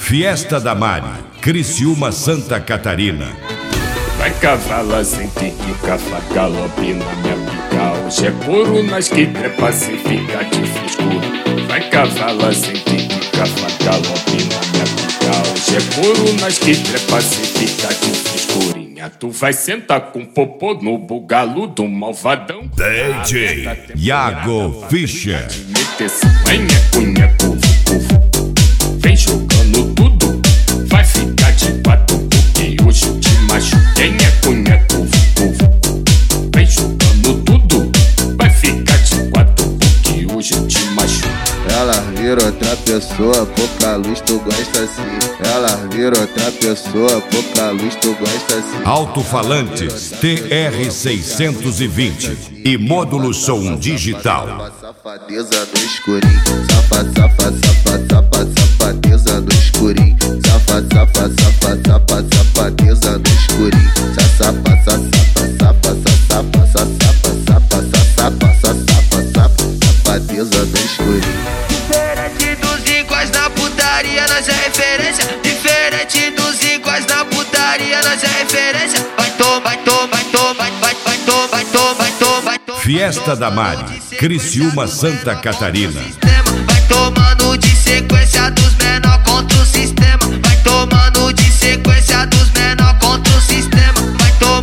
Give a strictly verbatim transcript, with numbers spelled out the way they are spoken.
Fiesta da Mari, Criciúma, Santa Catarina. Vai cavala sem pique, cafa galope na minha pica. Hoje é couro nas que trepa sem ficar de frescura. Vai cavala sem pique, cafa galope na minha pica. Hoje é couro nas que trepa sem ficar de frescurinha. Tu vai sentar com popô no bugalo do malvadão. D J Iago Fischer. Nheco, nheco, vem jogando tudo, vai ficar de quatro porque hoje eu te machuquei. Nheco, nheco, vem jogando tudo, vai ficar de quatro porque hoje eu te machuquei. Ela vira outra pessoa, pouca luz, tu gosta assim. Ela vira outra pessoa, pouca luz, tu gosta assim. Alto-falantes T R seiscentos e vinte e módulo som digital. Safadeza no escurinho, safa, safa, safa, safa, safadeza no escurinho. Safa, safa, safa, safa, safadeza no escurinho. Safa, safa, safa, safa, safa, safa, safa, safa, safa, safadeza no escurinho. Diferente dos iguais na putaria, nós é referência. Diferente dos iguais na putaria, nós é referência. Vai tomar, vai tomar, vai tomar, vai, vai tomar, vai tomar, vai tomar, vai tomar. Fiesta da Mari, Criciúma, Santa Catarina. Vai tomando de sequência dos menor contra o sistema. Vai tomando de sequência dos menor contra o sistema. Vai tomando